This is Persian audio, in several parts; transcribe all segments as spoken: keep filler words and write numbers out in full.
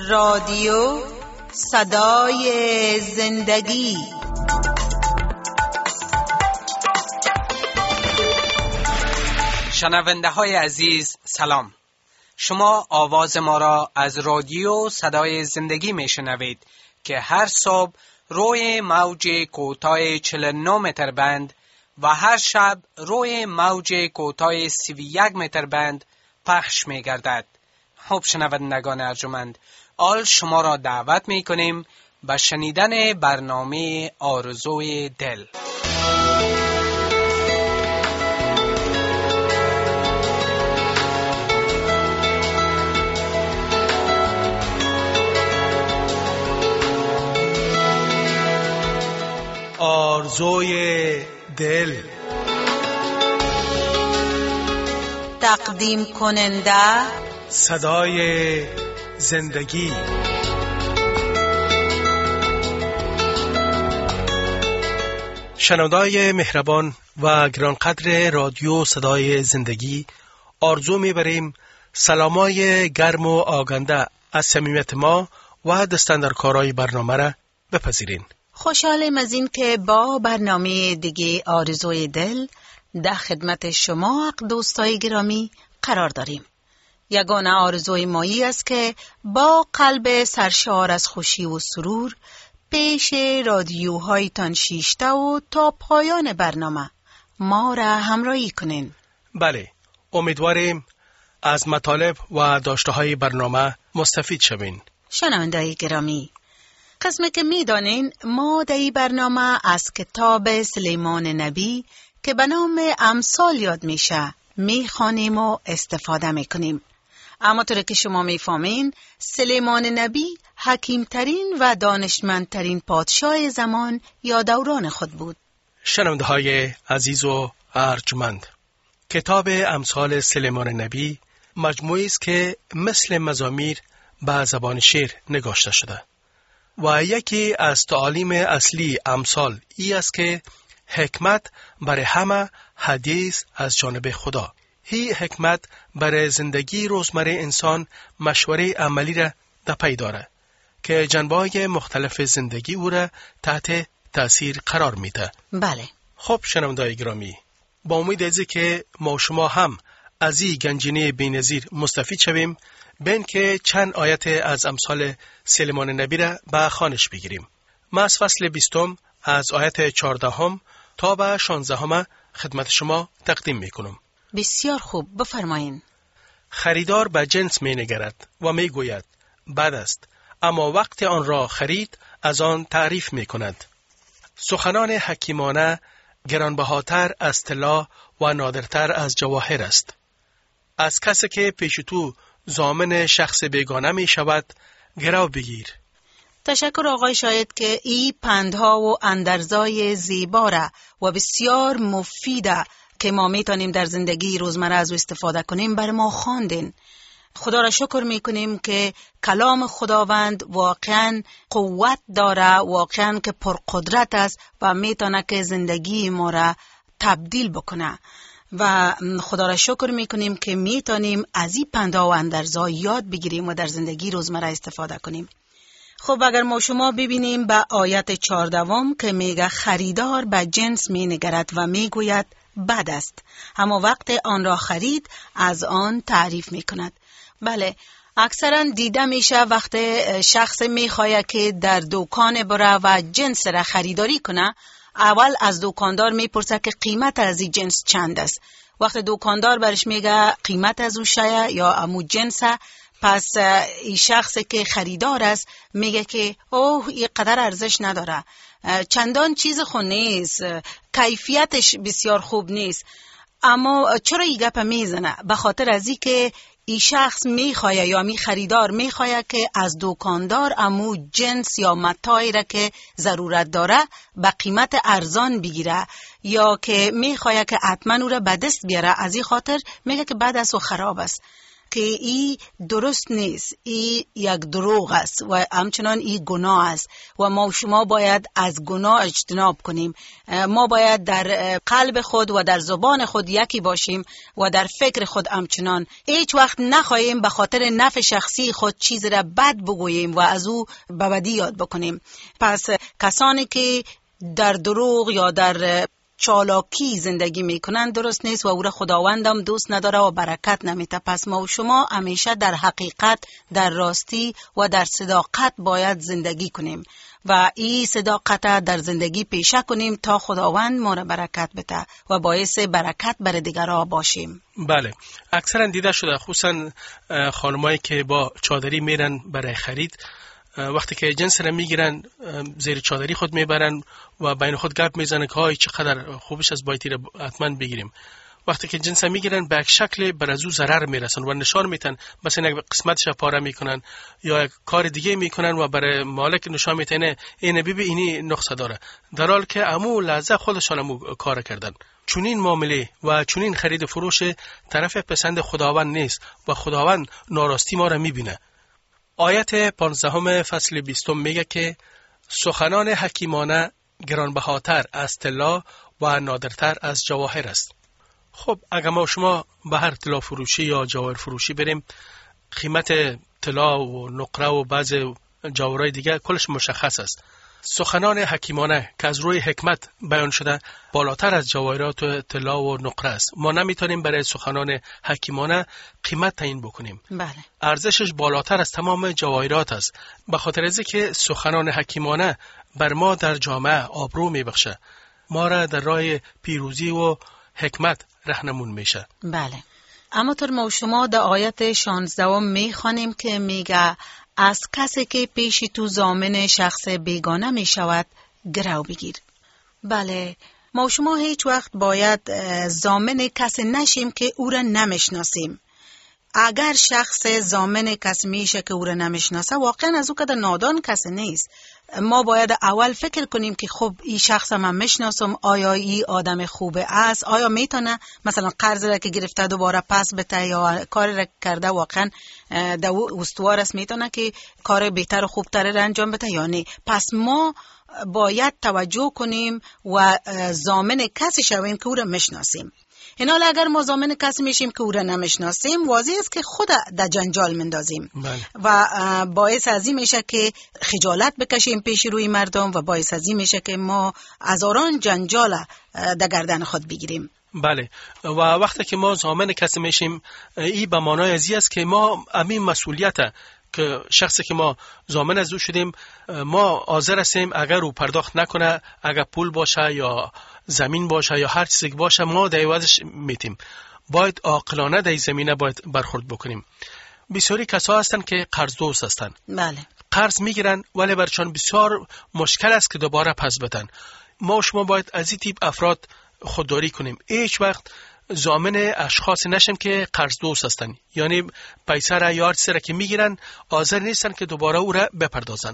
رادیو صدای زندگی. شنونده های عزیز سلام. شما آواز ما را از رادیو صدای زندگی می شنوید که هر صبح روی موج کوتاه چهل و نه متر بند و هر شب روی موج کوتاه سی و یک متر بند پخش می گردد. خب شنوندگان ارجمند، آل شما را دعوت می کنیم به شنیدن برنامه آرزوی دل. آرزوی دل. تقدیم کننده صدای زندگی. شنونده‌های مهربان و گرانقدر رادیو صدای زندگی، آرزو می‌بریم سلامای گرم و آگنده از صمیمیت ما و دستاندرکارای برنامه را بپذیرین. خوشحالم از این که با برنامه دیگه آرزوی دل در خدمت شما دوستای گرامی قرار داریم. یگانه آرزوی مایی است که با قلب سرشار از خوشی و سرور پیش رادیوهایتان شیشته و تا پایان برنامه ما را همراهی کنین. بله، امیدواریم از مطالب و داشته‌های برنامه مستفید شوین. شنونده‌های گرامی، قسمی که می دانین ما در این برنامه از کتاب سلیمان نبی که به نام امثال یاد میشه می خوانیم و استفاده می کنیم. اما طور که شما می فهمین، سلیمان نبی حکیمترین و دانشمندترین پادشاه زمان یا دوران خود بود. شنونده های عزیز و ارجمند، کتاب امثال سلیمان نبی مجموعی است که مثل مزامیر به زبان شعر نگاشته شده و یکی از تعالیم اصلی امثال ای است که حکمت برای همه حدیث از جانب خدا. هی حکمت برای زندگی روزمره انسان مشوره عملی را در پی داره که جنبه‌های مختلف زندگی او را تحت تأثیر قرار میده. بله. خب شنونده‌های گرامی، با امید از که ما شما هم از این گنجینه بی‌نظیر مستفید شویم، بین که چند آیت از امثال سلیمان نبی را به خوانش بگیریم. ما از فصل بیستم از آیت چهاردهم تا به شانزدهم خدمت شما تقدیم میکنم. بسیار خوب، بفرمایین. خریدار به جنس می نگرد و می گوید بد است، اما وقت آن را خرید از آن تعریف می کند. سخنان حکیمانه گرانبهاتر از طلا و نادرتر از جواهر است. از کسی که پیش تو ضامن شخص بیگانه می شود گرو بگیر. تشکر آقای شاید که ای پندها و اندرزای زیبا را و بسیار مفیده که ما میتونیم در زندگی روزمره از او استفاده کنیم بر ما خواندین. خدا را شکر میکنیم که کلام خداوند واقعا قوت داره، واقعا که پرقدرت است و میتونه که زندگی ما را تبدیل بکنه و خدا را شکر میکنیم که میتونیم از این پندها و اندرزا یاد بگیریم و در زندگی روزمره استفاده کنیم. خب اگر ما شما ببینیم به آیت چهاردهم که میگه خریدار به جنس مینگرد و میگوید بد است، اما وقت آن را خرید از آن تعریف میکند. بله، اکثرا دیده میشه وقت شخص میخواه که در دکان بره و جنس را خریداری کنه، اول از دکاندار میپرسه که قیمت از این جنس چند است. وقت دکاندار برش میگه قیمت از اون شایع یا امو جنس، پس این شخص که خریدار است میگه که اوه این قدر ارزش نداره، چندان چیز خون نیست، کیفیتش بسیار خوب نیست. اما چرا این گپ میزنه؟ به خاطر ازی که این شخص میخواه یا می خریدار میخواه که از دکاندار امو جنس یا متاعی را که ضرورت داره به قیمت ارزان بگیره، یا که میخواه که حتما او را به دست بیاره، از این خاطر میگه که بد است و خراب است. که ای درست نیست، ای یک دروغ است و همچنان ای گناه است و ما و شما باید از گناه اجتناب کنیم. ما باید در قلب خود و در زبان خود یکی باشیم و در فکر خود همچنان. هیچ وقت نخواهیم به خاطر نفع شخصی خود چیز را بد بگوییم و از او به بدی یاد بکنیم. پس کسانی که در دروغ یا در چالاکی زندگی میکنن درست نیست و او را خداوندم دوست نداره و برکت نمیده. پس ما و شما همیشه در حقیقت، در راستی و در صداقت باید زندگی کنیم و این صداقت در زندگی پیشه کنیم تا خداوند ما را برکت بده و باعث برکت بر دیگران باشیم. بله، اکثرا دیده شده خصوصا خانمایی که با چادری میرن برای خرید، وقتی که جنس را میگیرن زیر چادری خود میبرن و بین خود گپ میزنن که های چقدر خوبش از بایتی را حتما بگیریم. وقتی که جنس میگیرن به یک شکل بر از او ضرر میرسن و نشان میتن، مثلا یک قسمتش پاره میکنن یا یک کار دیگه میکنن و برای مالک نشان میتن این بیبی اینی نقصه داره، در حالی که امو لحظه خودشان امو کار کردن. چونین معامله و چونین خرید فروش طرف پسند خداوند نیست و خداوند ناراستی ما را میبینه. آیت پانزدهم فصل بیستم میگه که سخنان حکیمانه گرانبهاتر از طلا و نادرتر از جواهر است. خب اگر ما شما به هر طلا فروشی یا جواهر فروشی بریم، قیمت طلا و نقره و بعض جواهرهای دیگه کلش مشخص است. سخنان حکیمانه که از روی حکمت بیان شده بالاتر از جواهرات و طلا و نقره است. ما نمیتونیم برای سخنان حکیمانه قیمت تعیین بکنیم. بله. ارزشش بالاتر از تمام جواهرات است، به خاطر از که سخنان حکیمانه بر ما در جامعه آبرو میبخشه، ما را در راه پیروزی و حکمت رهنمون میشه. بله. اما طور ما شما در آیت شانزدهم میخوانیم که میگه از کسی که پیش تو ضامن شخص بیگانه می شود گرو بگیر. بله، ما شما هیچ وقت باید ضامن کسی نشیم که او را نمیشناسیم. اگر شخص ضامن کسی میشه که او را نمیشناسه، واقعا از او که نادان کسی نیست. ما باید اول فکر کنیم که خب این شخص من میشناسم، آیا این آدم خوبه است، آیا میتونه مثلا قرض را که گرفته دوباره پس بده یا کار را کرده واقعا دو استوار است، میتونه که کار بهتر و خوبتر را انجام بده یا نه. پس ما باید توجه کنیم و ضامن کسی شویم که او را میشناسیم. این حال اگر ما ضامن کسی میشیم که او را نمیشناسیم، واضح است که خود در جنجال مندازیم و باعث از این میشه که خجالت بکشیم پیش روی مردم و باعث از این میشه که ما از آران جنجال در گردن خود بگیریم. بله، و وقتی که ما ضامن کسی میشیم، این به معنای ازی است که ما همین مسئولیت که شخصی که ما ضامن از او شدیم، ما حاضر هستیم اگر او پرداخت نکنه، اگر پول باشه یا زمین باشه یا هر چیزی باشه، ما در عوضش میتیم. باید عاقلانه در زمینه باید برخورد بکنیم. بسیاری کسا هستن که قرض دوست هستن. بله. قرض میگیرن ولی برچان بسیار مشکل است که دوباره پس بدن. ما شما باید از این تیپ افراد خودداری کنیم. هیچ وقت ضامن اشخاص نشیم که قرض دوست هستن، یعنی پیسه را یا هر چیزی را که میگیرن حاضر نیستن که دوباره او را بپردازن.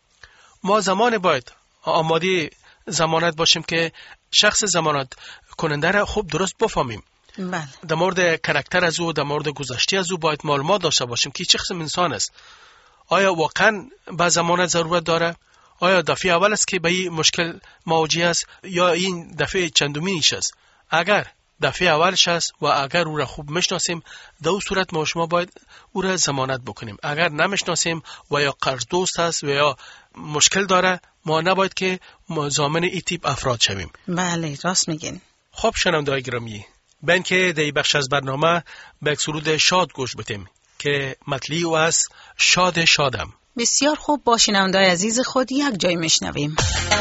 ما زمان باید آماده ضمانت باشیم که شخص ضمانت کننده را خوب درست بفهمیم. بله. در مورد کاراکتر از او، در مورد گذشته از او باید معلومات داشته باشیم که چه قسم انسان است. آیا واقعا به ضمانت ضرورت داره؟ آیا دفعه اول است که به این مشکل مواجه است یا این دفعه چندمینش است؟ اگر دفعه اولش است و اگر او را خوب میشناسیم، در اون صورت ما شما باید او را ضمانت بکنیم. اگر نمیشناسیم و یا قرض دوست است و یا مشکل داره، ما نباید که ضامن این تیپ افراد شویم. بله، راست میگین. خب شنوندگان گرامی، بین که در این بخش از برنامه به یک سرود شاد گوش بدیم که مطلعی او است شاد شادم. بسیار خوب، با شنوندگان عزیز خود یک جای میشنویم.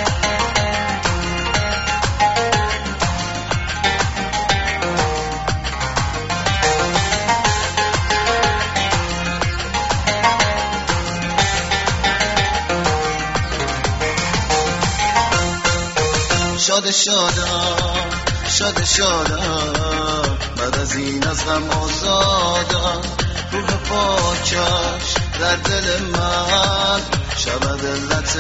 شاد شادم، شاد شادم، بعد از این از غم آزادم، روح پاکش در دل من شود علت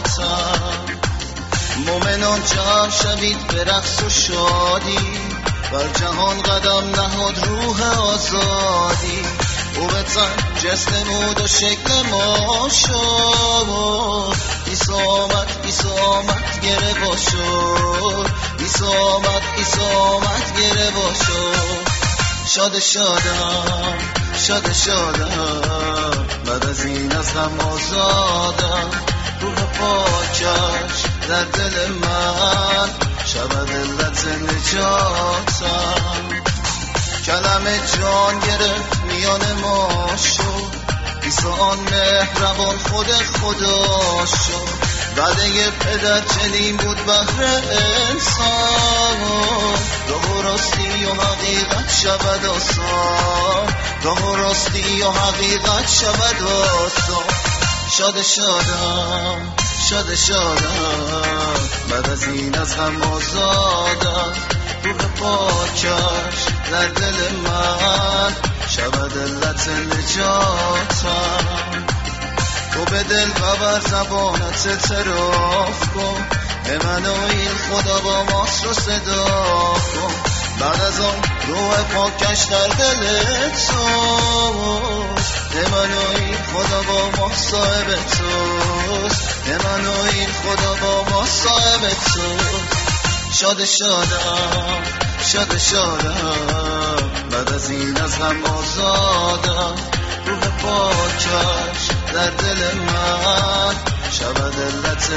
نجاتم. مومنان جمع شوید به رقص و شادی، بر جهان قدم نهاد روح آزادی، او به تن جسم نمود و شکل ما شد. عیسی آمد عیسی آمد گره باشد، عیسی آمد عیسی آمد گره باشد. شاد شادم شاد شادم بعد از این از غم آزادم، روح پاکش در دل من شود علت نجاتم. کلمه جان گرفت میان ما شد، عیسی آن مهربان خود خدا شد. وعده پدر چنین بود بهر انسان، راه و راستی و حقیقت شود آسان، راه و راستی و حقیقت شود آسان. شاد شادم شاد شادم بعد از این از غم آزادم، روح پاکش در دل من شود علت نجاتم. تو به دل و بر زبانت اعتراف کن، امانوئیل خدا با ماست رو صدا کن. بعد از آن روح پاکش در دلت توست، امانوئیل خدا با ما صاحب توست، امانوئیل خدا با ما صاحب توست. شاد شادم شاد شادم بعد از این از غم آزادم، روح پاکش در دل من شود علت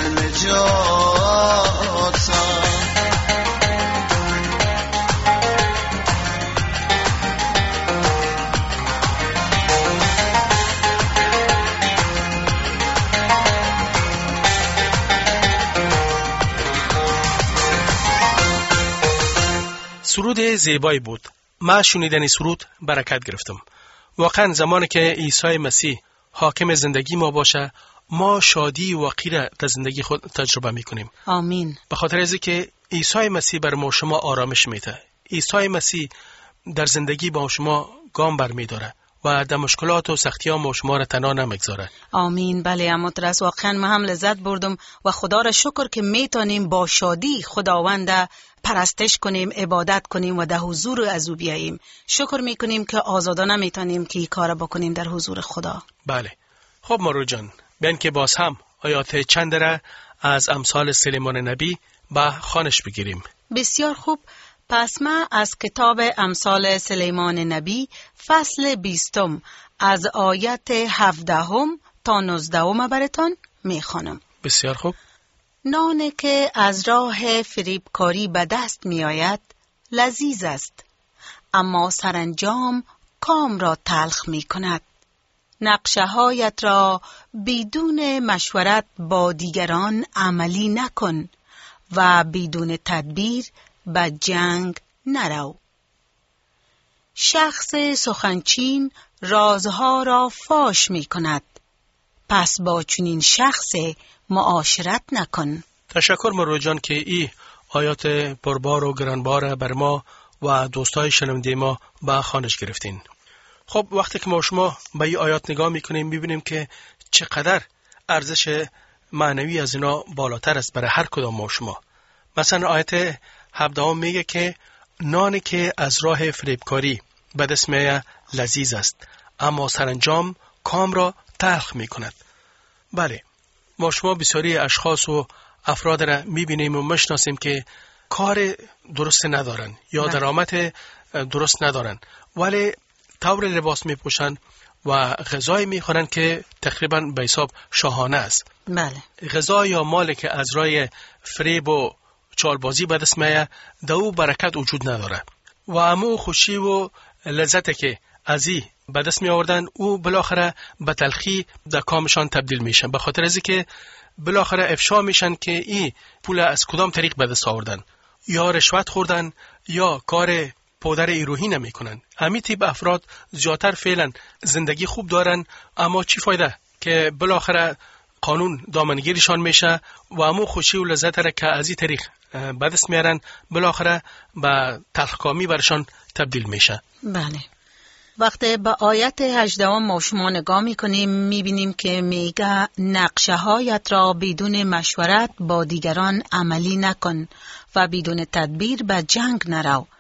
نجاتم. سرود زیبایی بود. ما شنیدن سرود برکت گرفتم. واقعا زمانی که عیسی مسیح حاکم زندگی ما باشه، ما شادی و واقعی در زندگی خود تجربه میکنیم. آمین. به خاطر از اینکه عیسی مسیح بر ما شما آرامش میده. عیسی مسیح در زندگی با شما گام برمیداره و در مشکلات و سختی ها ما شما را تنها نمیگذاره. آمین. بله اما درست، واقعا من هم لذت بردم و خدا را شکر که میتونیم با شادی خداوند پرستش کنیم، عبادت کنیم و در حضور از او بیاییم. شکر میکنیم که آزادانه میتونیم که این کار بکنیم در حضور خدا. بله. خب مارو جان، بیان که باز هم آیات چند را از امثال سلیمان نبی با خوانش بگیریم. بسیار خوب. پس ما از کتاب امثال سلیمان نبی فصل بیستم از آیت هفدهم تا نوزدهم براتون میخوانم. بسیار خوب. نانی که از راه فریبکاری به دست می آید لذیذ است، اما سرانجام کام را تلخ می کند. نقشه هایت را بدون مشورت با دیگران عملی نکن و بدون تدبیر به جنگ نرو. شخص سخنچین رازها را فاش می کند، پس با چنین شخص معاشرت نکن. تشکر مرو جان که ای آیات پربار و گرانبار بر ما و دوستای شنونده ما با خوانش گرفتین. خب وقتی که ما شما به این آیات نگاه میکنیم میبینیم که چقدر ارزش معنوی از اینا بالاتر است برای هر کدام ما شما. مثلا آیت هفدهم میگه که نانی که از راه فریبکاری به دست میآید لذیذ است، اما سرانجام کام را تلخ میکند. بله، ما شما بسیاری اشخاص و افراد را میبینیم و مشناسیم که کار درست ندارن یا درآمد درست ندارن، ولی طور لباس میپوشن و غذای میخورن که تقریبا به حساب شاهانه است. بله. غذا یا مالی که از رای فریب و چالبازی به دست میآید در او برکت وجود نداره و امو خوشی و لذت که از این به دست می آوردن او بالاخره به تلخی در کامشان تبدیل میشن، به خاطر از اینکه بالاخره افشا میشن که این پول از کدام طریق به دست آوردن، یا رشوت خوردن یا کار پودر ایروهی نمیکنن. همین تیپ افراد زیادتر فعلا زندگی خوب دارن، اما چی فایده که بالاخره قانون دامنگیرشان میشه و امو خوشی و لذت را که از این طریق به دست میارن بالاخره به تلخکامی برشان تبدیل میشه. بله. وقتی به آیت هجدهم ما شما نگاه میکنیم میبینیم که میگه نقشه هایت را بدون مشورت با دیگران عملی نکن و بدون تدبیر به جنگ نرو.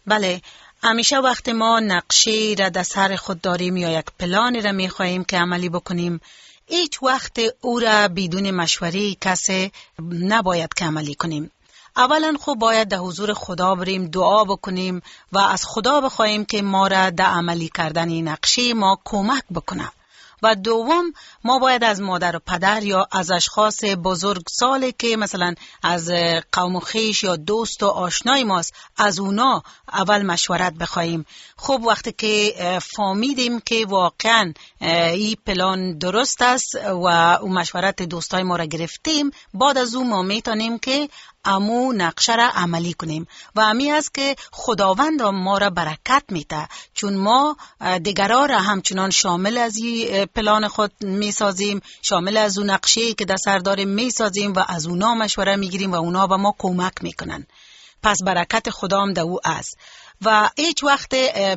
بله، همیشه وقتی ما نقشه را در سر خود داریم یا یک پلان را می خواهیم که عملی بکنیم، هیچ وقت او را بدون مشوره کسی نباید که عملی کنیم. اولا خب باید در حضور خدا بریم، دعا بکنیم و از خدا بخواهیم که ما را در عملی کردن این نقشه ما کمک بکنه. و دوم، ما باید از مادر و پدر یا از اشخاص بزرگ سالی که مثلا از قوم و خویش یا دوست و آشنای ماست، از اونا اول مشورت بخواهیم. خب وقتی که فهمیدیم که واقعا این پلان درست است و اون مشورت دوستای ما را گرفتیم، بعد از اون ما میتونیم که امو نقشه را عملی کنیم و امی است که خداوند ما را برکت میده، چون ما دیگران را همچنان شامل از این پلان خود میسازیم، شامل از اون نقشه که در سر داریم میسازیم و از اونا مشوره میگیریم و اونا به ما کمک میکنن. پس برکت خدا هم در او است و هیچ وقت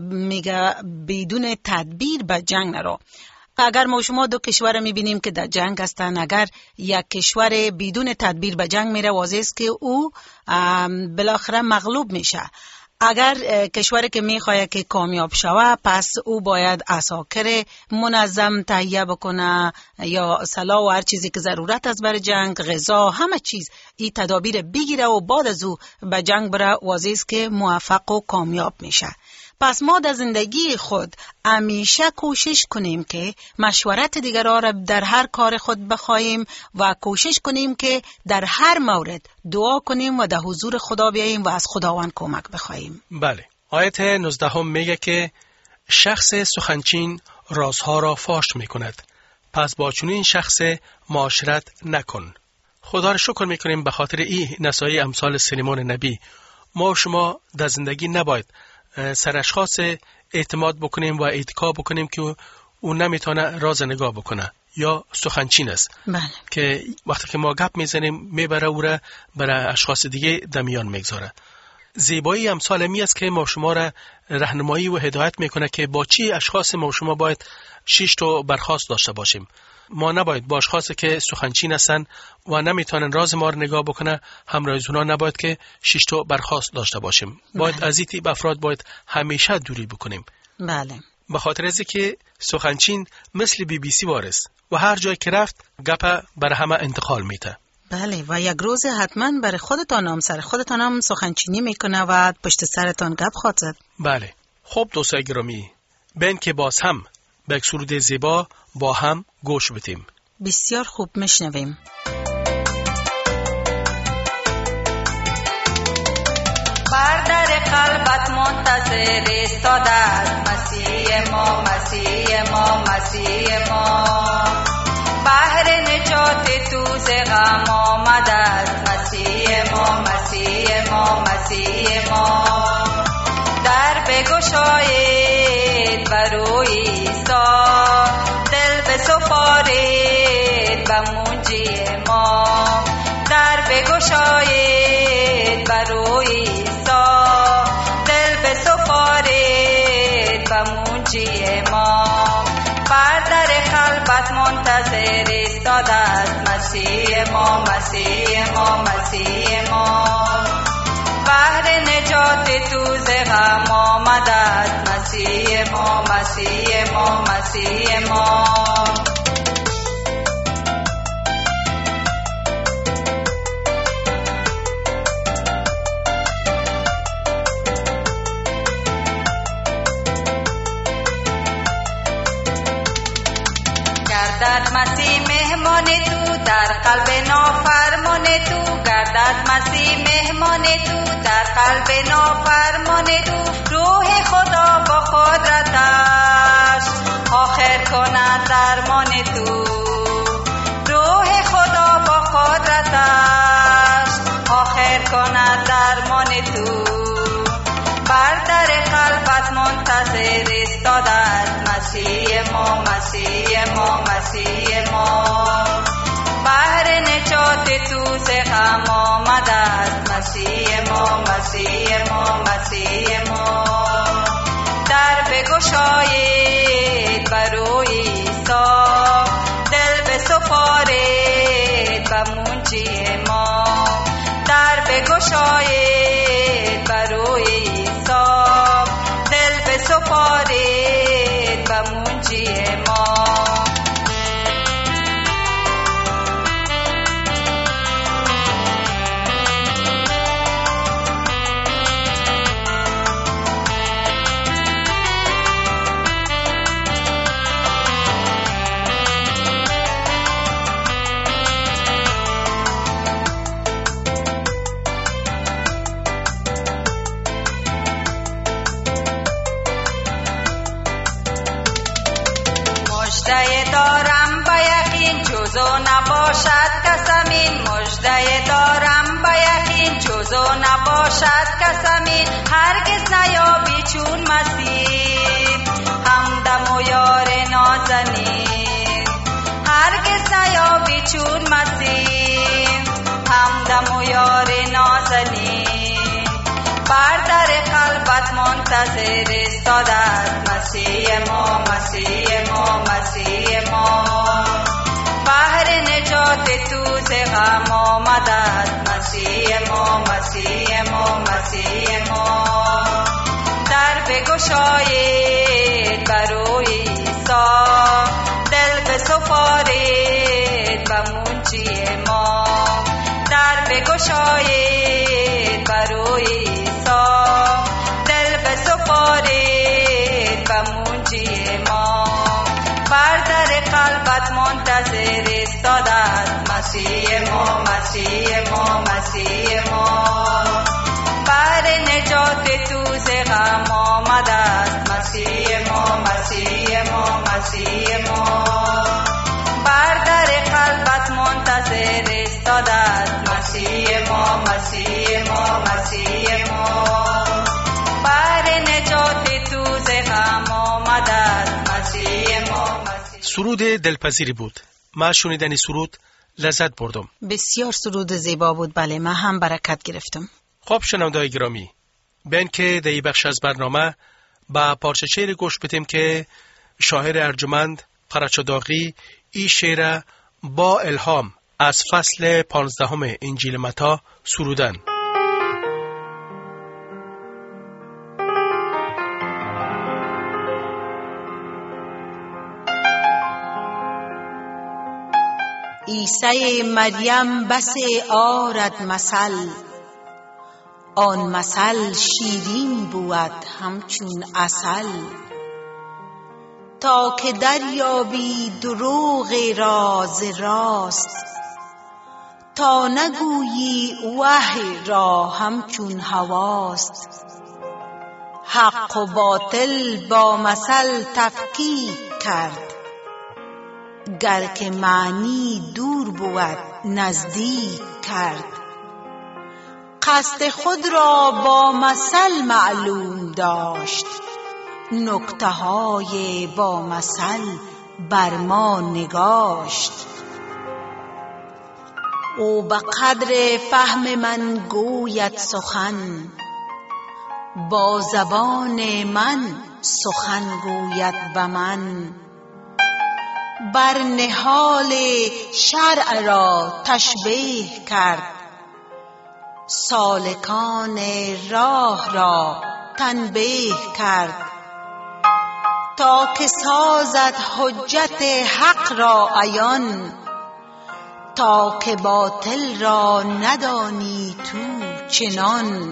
میگه بدون تدبیر به جنگ نرو. اگر ما شما دو کشور میبینیم که در جنگ هستن، اگر یک کشور بدون تدبیر به جنگ میره، واضح است که او بالاخره مغلوب میشه. اگر کشوری که میخواه که کامیاب شوه، پس او باید عساکر منظم تهیه بکنه یا سلاح و هر چیزی که ضرورت است برای جنگ، غذا، همه چیز، این تدابیر بگیره و بعد از او به جنگ بره، واضح است که موفق و کامیاب میشه. پس ما در زندگی خود همیشه کوشش کنیم که مشورت دیگران را در هر کار خود بخواهیم و کوشش کنیم که در هر مورد دعا کنیم و در حضور خدا بیاییم و از خداوند کمک بخواهیم. بله، آیت نوزده هم میگه که شخص سخنچین رازها را فاش میکند، پس با چنین شخص معاشرت نکن. خدا را شکر میکنیم به خاطر این نصایح امثال سلیمان نبی. ما و شما در زندگی نباید سر اشخاص اعتماد بکنیم و اتکا بکنیم که اون نمیتونه راز نگاه بکنه یا سخنچین است. بله. که وقتی که ما گپ میزنیم میبره او را برای اشخاص دیگه دمیان میگذاره. زیبایی امثال می است که ما شما را راهنمایی و هدایت میکنه که با چی اشخاص ما شما باید شش تا برخاست داشته باشیم. ما نباید با اشخاصی که سخنچین هستن و نمیتونن راز ما رو نگاه بکنه همراه از اونا نباید که شش تا برخاست داشته باشیم. باید بله. از این تیپ افراد باید همیشه دوری بکنیم. بله. به خاطر از که سخنچین مثل بی بی سی وارست و هر جای که رفت گپ بر همه انتقال میده. بله، و یک روز حتما برای خودتان هم سر خودتان هم سخنچینی میکنه و پشت سرتان گپ خواهد زد. بله. خب دوستای گرامی، بین که باز هم به یک سرود زیبا با هم گوش بدیم. بسیار خوب، میشنویم. بر در قلبت منتظر ایستاده است مسیح ما، مسیح ما، مسیح ما. بهر نجات تو ز غم آمده است مسیح ما، مسیح ما، مسیح ما. در بگشایید بر روی عیسی، دل بسپارید به منجی ما. در بگشایید بر روی عیسی، دل بسپارید به منجی ما. بر در قلبت منتظر ایستاده است مسیح ما، مسیح ما، مسیح ما. بهر نجات تو ز غم آمده است مسیح ما، مسیح ما، مسیح ما. گردد مسیح مهمان تو در قلب نافرمان تو، گردد مسیح مهمان تو در قلب نافرمان تو. روح خدا با قدرتش آخر کند درمان تو، روح خدا با قدرتش آخر کند درمان تو. بر در قلبت منتظر ایستاده است مسیح ما، مسیح ما، مسیح ما. بهر نجات تو ز غم آمده است مسیح ما، مسیح ما، مسیح ما. در بگشایید بر روی عیسی، دل بسپارید به منجی ما. در بگشایید بر روی عیسی، نباشد کسمین، مژده دارم به یقین جز او نباشد کسمین، هرگز نیابی چون مسیح همدم و یار نازنین، هرگز نیابی چون مسیح همدم و یار نازنین. بر در قلبت منتظر ایستاده است مسیح ما، مسیح ما، مسیح ما. بهر نجات تو ز غم آمده است مسیح ما، مسیح ما، مسیح ما. در بگشایید بروی عیسی، دل بسپارید به منجی ما. در بگشایید بروی عیسی، دل بسپارید به منجی ما. بر در قلبت منتظر ایستاده است مسیح ما، مسیح ما، مسیح ما. بر نجات تو ز غم آمده است مسیح ما، مسیح ما، مسیح ما. بر در قلبت منتظر ایستاده است مسیح ما، مسیح ما، مسیح ما. بر نجات تو ز غم آمده است مسیح ما، مسیح. سرود دلپذیری بود. من شنیدن سرود لذت بردم. بسیار سرود زیبا بود. بله، من هم برکت گرفتم. خب شنونده‌های گرامی، بین که در این بخش از برنامه با پارچه شعر گوش بدیم که شاعر ارجمند قرچداغی این شعر با الهام از فصل پانزدهم انجیل متی سرودن. عیسی مریم بس آرد مثل، آن مثل شیرین بود همچون عسل. تا که دریابی دروغ راز راست، تا نگویی وحی را همچون هواست. حق و باطل با مثل تفکیک کرد، گر که معنی دور بود نزدیک کرد. قصد خود را با مثل معلوم داشت، نکته های با مثل بر ما نگاشت. او به قدر فهم من گوید سخن، با زبان من سخن گوید به من. بر نهال شرع را تشبیه کرد، سالکان راه را تنبیه کرد. تا که سازد حجت حق را عیان، تا که باطل را ندانی تو چنان.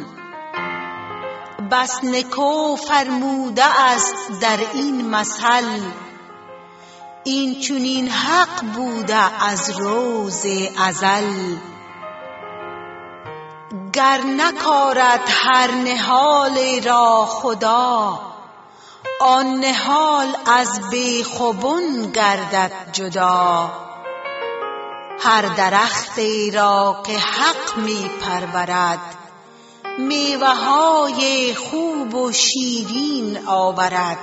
بس نکو فرموده است در این مثل، این چنین حق بوده از روز ازل. گر نکارد هر نهال را خدا، آن نهال از بیخوبون گردد جدا. هر درختی را که حق می پرورد، میوه های خوب و شیرین آورد.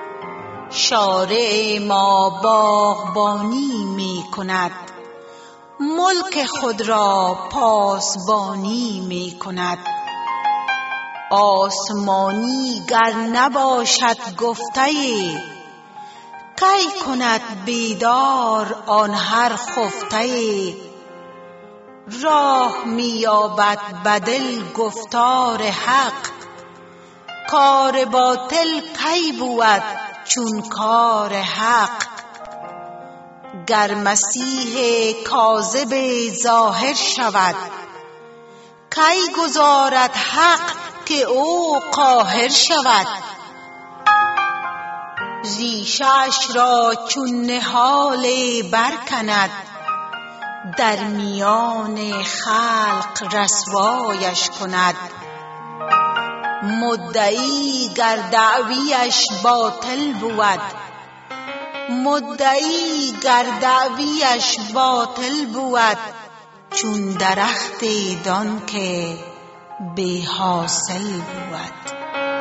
شارع ما باغبانی می کند، ملک خود را پاسبانی می کند. آسمانی گر نباشد گفته، کی کند بیدار آن هر خفته. راه می‌یابد به دل گفتار حق، کار باطل کی بود چون کار حق. گر مسیح کاذب ظاهر شود، کی گذارد حق که او قاهر شود. ریشش را چون نهال برکند، در میان خلق رسوایش کند. مدعی گر دعویش باطل بود، مدعی گر دعویش باطل بود، چون درخت دان که بی حاصل بود.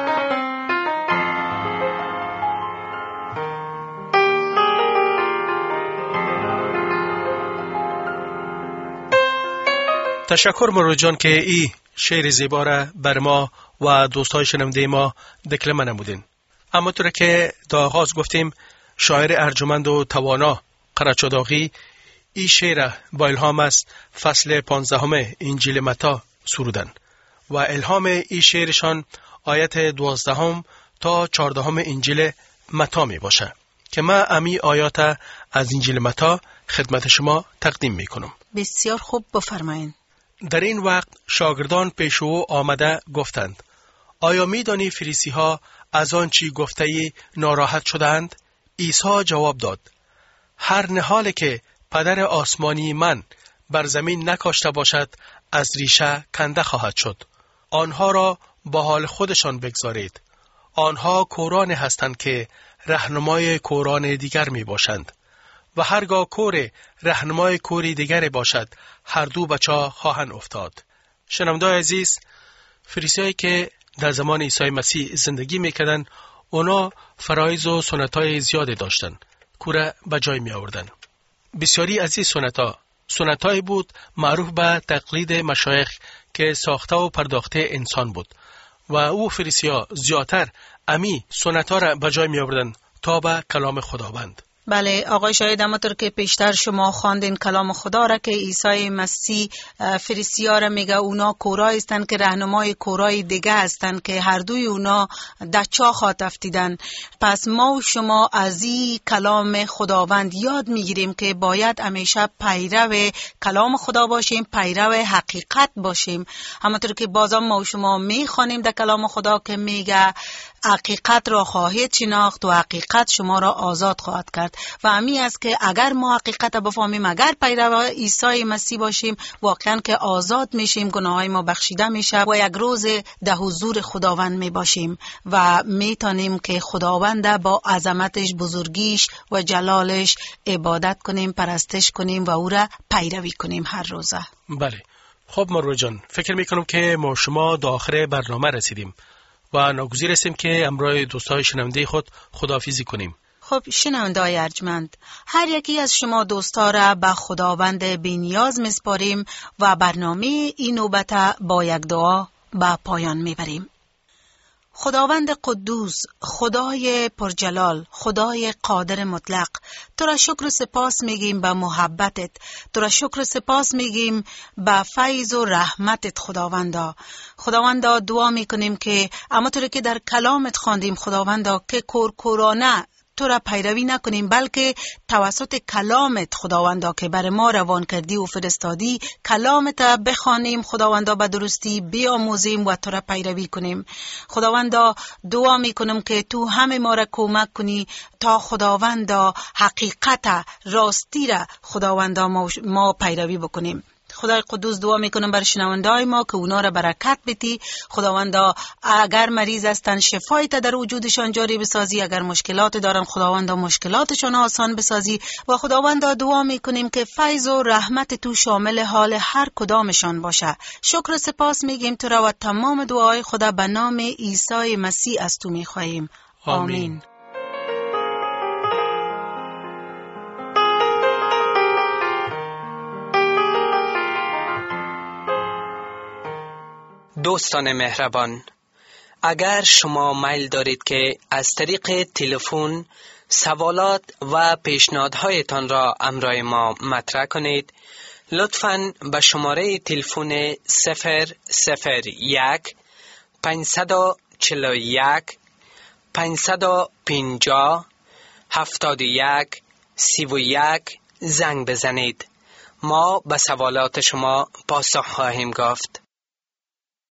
تشکر مرو جان که ای شعر زیبا را بر ما و دوستای شنونده ما دکلمه نمودین. اما طور که در آغاز گفتیم شاعر ارجمند و توانا قرچاداغی ای شعر با الهام از فصل پانزدهم انجیل متی سرودن و الهام ای شعرشان آیت دوازدهم تا چهاردهم انجیل متی می باشه که من امی آیات از انجیل متی خدمت شما تقدیم می کنم. بسیار خوب، بفرمایید. در این وقت شاگردان پیش او آمده گفتند: آیا می دانی فریسی ها از آن چی گفته‌ای ناراحت شدند؟ عیسی جواب داد: هر نهالی که پدر آسمانی من بر زمین نکاشته باشد از ریشه کنده خواهد شد. آنها را با حال خودشان بگذارید. آنها کوران هستند که رهنمای کوران دیگر می باشند و هرگاه کور رهنمای کوری دیگر باشد هر دو بچه خواهند افتاد. شنوندگان عزیز، فریسیایی که در زمان عیسی مسیح زندگی میکردن اونا فرایض و سنت‌های زیاده داشتن کوره به جای می آوردن. بسیاری از این سنت‌ها سنت‌هایی بود معروف به تقلید مشایخ که ساخته و پرداخته انسان بود و او فریسی‌ها زیادتر امی سنت‌ها را به جای می آوردن تا به کلام خداوند. بله آقای شاید، همانطور که پیشتر شما خواندین کلام خدا را که عیسی مسیح فریسی‌ها را میگه اونا کورای هستند که رهنمای کورای دیگه هستند که هر دوی اونا در چاه افتیدن. پس ما و شما از این کلام خداوند یاد میگیریم که باید همیشه پیرو کلام خدا باشیم، پیرو حقیقت باشیم. همانطور که بازم ما و شما میخوانیم در کلام خدا که میگه حقیقت را خواهید شناخت و حقیقت شما را آزاد خواهد کرد. و همین است که اگر ما حقیقت را بفهمیم، اگر پیرو عیسی مسیح باشیم، واقعا که آزاد میشیم، گناههای ما بخشیده میشه و یک روز در حضور خداوند می باشیم و میتونیم که خداوند با عظمتش، بزرگیش و جلالش عبادت کنیم، پرستش کنیم و او را پیروی کنیم هر روزه. بله. خب مرو جان، فکر میکنم که ما شما در آخر برنامه رسیدیم و ناگزیر هستیم که امروی دوستای شنونده خود خداحافظی کنیم. خب شنونده‌های ارجمند، هر یکی از شما دوستا را به خداوند بی‌نیاز میسپاریم و برنامه این نوبت با یک دعا به پایان میبریم. خداوند قدوس، خدای پرجلال، خدای قادر مطلق، تو را شکر و سپاس میگیم به محبتت، تو را شکر و سپاس میگیم به فیض و رحمتت خداوندا. خداوندا دعا میکنیم که همانطور که در کلامت خواندیم خداوندا که کورکورانه تو را پیروی نکنیم، بلکه توسط کلامت خداوندا که بر ما روان کردی و فرستادی کلامت بخوانیم خداوندا، به درستی بیاموزیم و تو را پیروی کنیم. خداوندا دعا میکنم که تو همه ما را کمک کنی تا خداوندا حقیقت راستی را خداوندا ما, ما پیروی بکنیم. خدای قدوس دعا میکنم بر شنونده‌های ما که اونا را برکت بدی. خداوندا اگر مریض هستن شفای تا در وجودشان جاری بسازی، اگر مشکلات دارن خداوندا مشکلاتشان آسان بسازی و خداوندا دعا میکنیم که فیض و رحمت تو شامل حال هر کدامشان باشه. شکر و سپاس میگیم تو را و تمام دعای خدا به نام عیسی مسیح از تو میخواهیم. آمین, آمین. دوستان مهربان، اگر شما میل دارید که از طریق تلفن سوالات و پیشنهادهایتان را امرای ما مطرح کنید، لطفاً به شماره تلفن صفر صفر یک پنجصد و چهل و یک پنجصد و پنجاه هفتاد و یک سی و یک زنگ بزنید. ما به سوالات شما پاسخ خواهیم گفت.